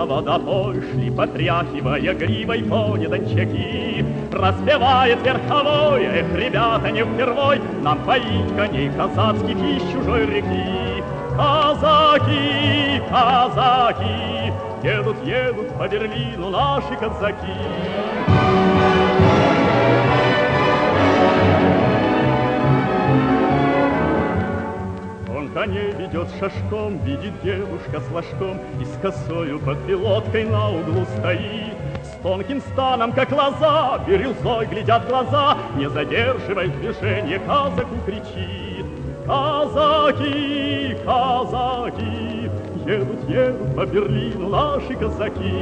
на водопой шли, потряхивая гривой кони дончаки. Распевает верховой: эх, ребята, не впервой нам поить коней казацких из чужой реки. Казаки, казаки, едут, едут по Берлину наши казаки. Коней ведет шашком, видит девушка с флажком, и с косою под пилоткой на углу стоит. С тонким станом, как лоза, бирюзой глядят глаза, не задерживая движение, казаку кричит: казаки, казаки, едут, едут по Берлину наши казаки.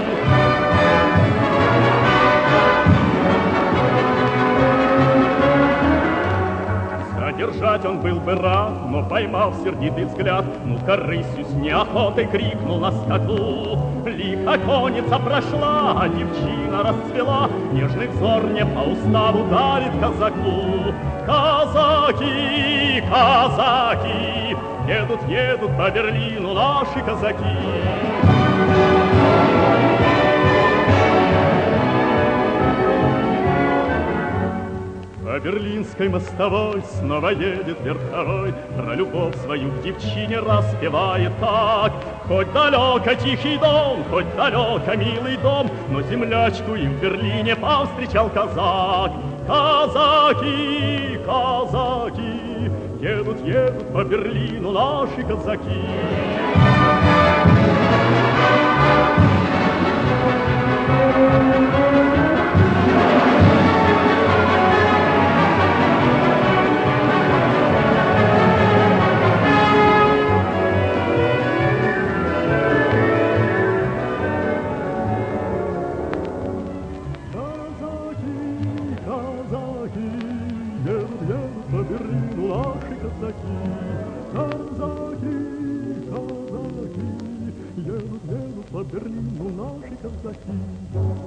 Держать он был бы рад, но поймав сердитый взгляд, ну-ка рысью с неохотой крикнул на скаку. Лихо конница прошла, а девчина расцвела, нежный взор не по уставу дарит казаку. Казаки, казаки, едут, едут по Берлину наши казаки. По берлинской мостовой снова едет верховой, про любовь свою к девчине распевает так. Хоть далеко тихий дом, хоть далеко милый дом, но землячку и в Берлине повстречал казак. Казаки, казаки, едут, едут по Берлину наши казаки. Казаки, едут, едут по Берлину наши казаки.